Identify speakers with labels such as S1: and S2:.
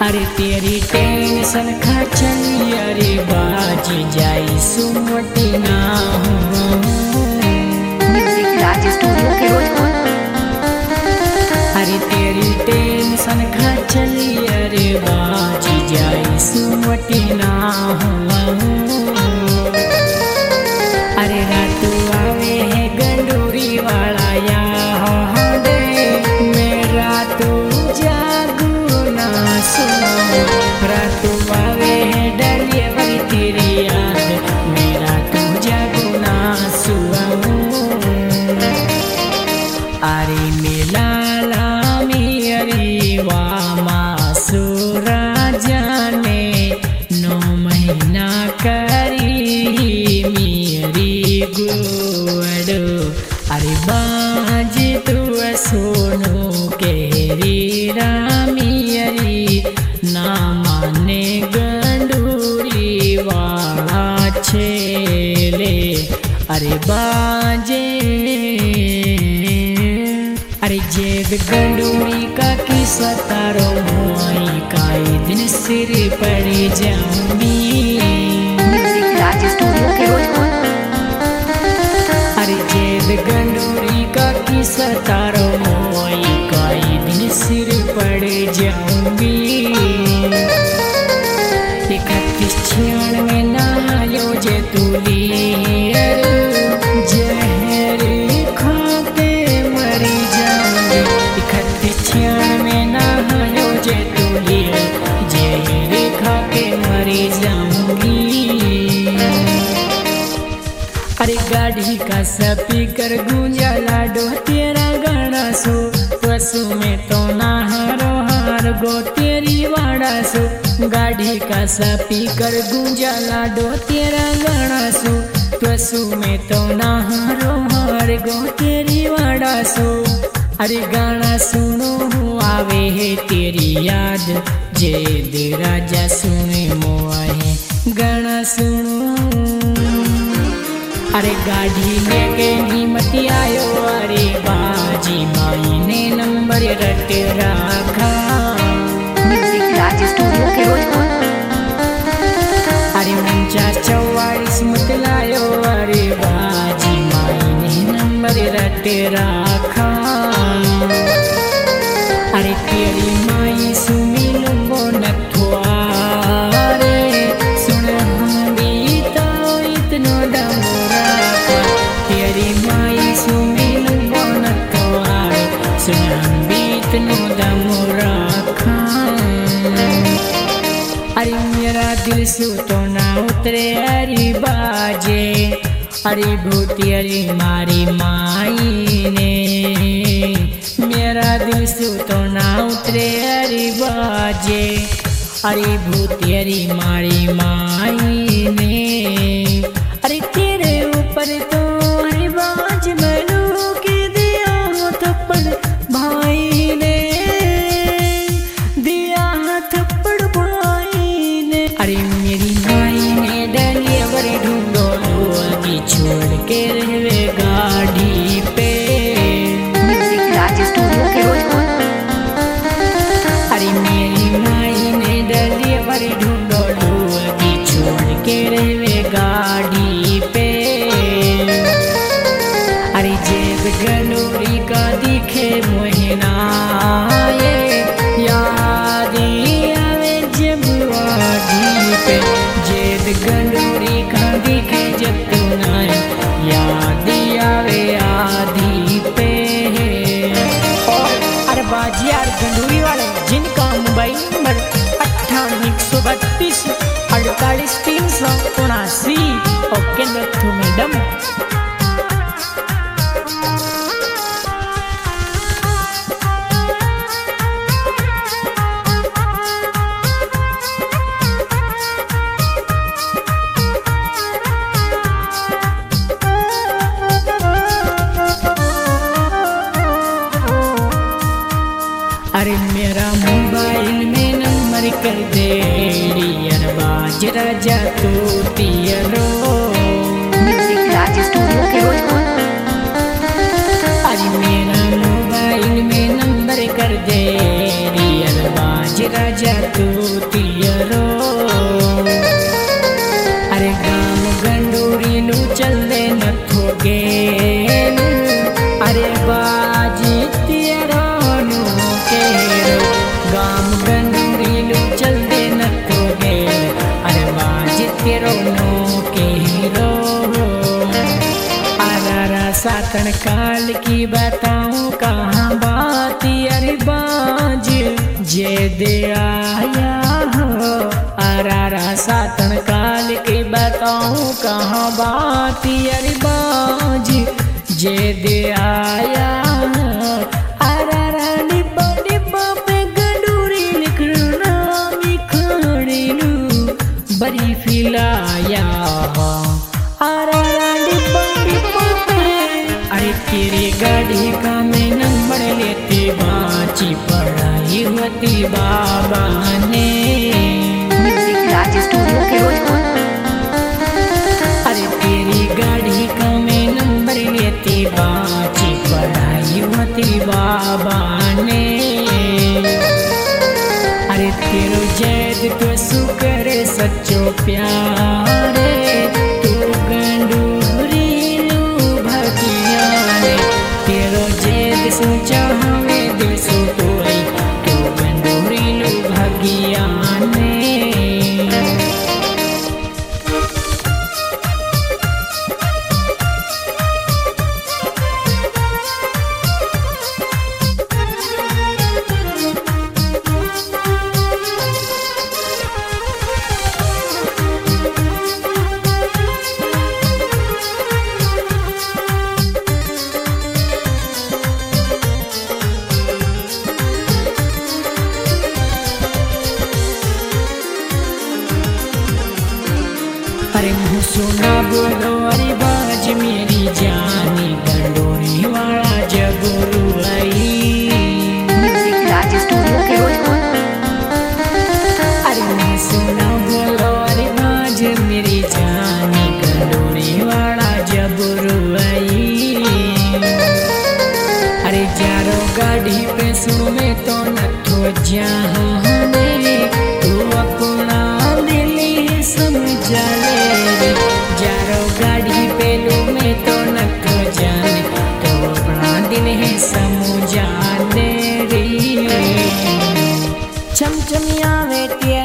S1: अरे तेरी टेंशन खचली अरे बाज जाई सुमटी ना
S2: म्यूजिक राज स्टूडियो फिरोजपुर।
S1: अरे तेरी टेंशन खचली अरे बाज जाई सुमटी ना अरे रातू आवे है गंडूरी वाला या दे मेरा तू जागू ना सुनो रातू आवे है डलिए भाई तेरी याद मेरा तू जागू ना सुनो अरे मिलाला मेरी वामा सुरा जाने 9 महीना करी गुवड़ो अरे बाज तू सोनो केरी रामी अरी ना माने गंडूरी वाला छेले अरे बाजे अरे जेब गंडूरी का किस्सा तारो हुआई काई दिन सिर पड़ जाऊंगी
S2: म्यूजिक राज स्टूडियो फिरोजपुर।
S1: अरे जेब गंडूरी का किस्सा तारो मोई काई दिन सिर पड़ जाऊंगी 31-96 नहायो जे तुली जहर खा के मरी जाऊंगी 31-96 नहायो जे तुली जहर खा के मरी जाऊंगी अरे गाड़ी का स्पीकर गूंजा लाडो तेरा गाना सो पशु में तो नाहरो हार गो तेरी वाड़ा सो गाड़ी का स्पीकर गूंजा लाडो तेरा गाना सो पशु में तो नाहरो हार गो तेरी वाड़ा सो अरे गाना सुनो आवे है तेरी याद जे दे राजा सुने मोआ है गाना सुनो अरे गाड़ी लेके हिम्मत आयो अरे बाजी माई ने नंबर रट रखा
S2: म्यूजिक राज स्टूडियो फिरोजपुर।
S1: अरे 49-44 मत लायो अरे बाजी माई ने नंबर रट रखा अरे तेरी माई सुनी लुंगो नथुआ रे सुन हम भी तो इतनो डमोरा तेरी माई सुनी लुंगो नथुआ रे सुन हम भी इतनो डमोरा अरे मेरा दिल सु तो ना उतरे अरे बाजे अरे भूती अरे मारी माई ने मेरा दिल सु तो ना उतरे अरे बाजे अरे भूती अरे मारी माई ने अरे तेरे ऊपर तो अरे बाज मैनू के दिया थप्पड़ भाई ने दिया थप्पड़ भाई ने अरे मेरी माई ने डलिवर ढूंढो अभी छोड़ के रहे गाड़ी पे
S2: म्यूजिक राज स्टूडियो फिरोजपुर।
S1: अरे मेरी माई ने डलिवर ढूंढो अभी छोड़ के रहे गाड़ी पे अरे जेब गनूरी का दिखे मोहना याद आवे जब वादी पे जेब गनूरी का दिखे जब तू ना याद आवे आधी पे और अरे बाजियार गंडूरी वाले जिनका mobile number 58-132 48-379 okay Nathu madam. अरे मेरा मोबाइल में नंबर कर दे डियर बाज राजा तू तियरो
S2: म्यूजिक राज स्टूडियो फिरोजपुर।
S1: अरे मेरा मोबाइल में नंबर कर दे रियल बाज राजा तू काल की बताऊं कहाँ बात अरे बाज जे दे आया हो अरारा सातन काल की बताऊं कहाँ बात अरे बाज जे दे आया अरारा डिब्बा डिब्बा पे गडूरी लिखना मिखड़ेलू बड़ी फिलाया अरारा डिब्बा डिब्बा पे अरे तेरी गाड़ी का मैं नंबर लेती बाची पढ़ाई होती बाबा ने
S2: म्यूजिक राज स्टूडियो के रोज
S1: अरे तेरी गाड़ी का मैं नंबर लेती बाची पढ़ाई होती बाबा ने अरे तेरो जैद तो सुकर सच्चो प्यारे तू गंडूरी लू भगिया ने तेरो जैद सोचा हमें दिल सो तोई तू गंडूरी लू भगिया ने अरे मुँह सुना बोलो अरे बाज मेरी जानी गंडोरी वाला जगरू आई
S2: म्यूजिक राज स्टूडियो के रोज
S1: अरे मुँह सुना बोलो अरे बाज मेरी जानी गंडोरी वाला जगरू आई अरे जारो गाड़ी पे सुने तो न तो जाने तू अपना दिल समझा ले जारो गाड़ी पे लो में तो न तो जाने तो अपना दिल है समझा ले रे चमचमिया में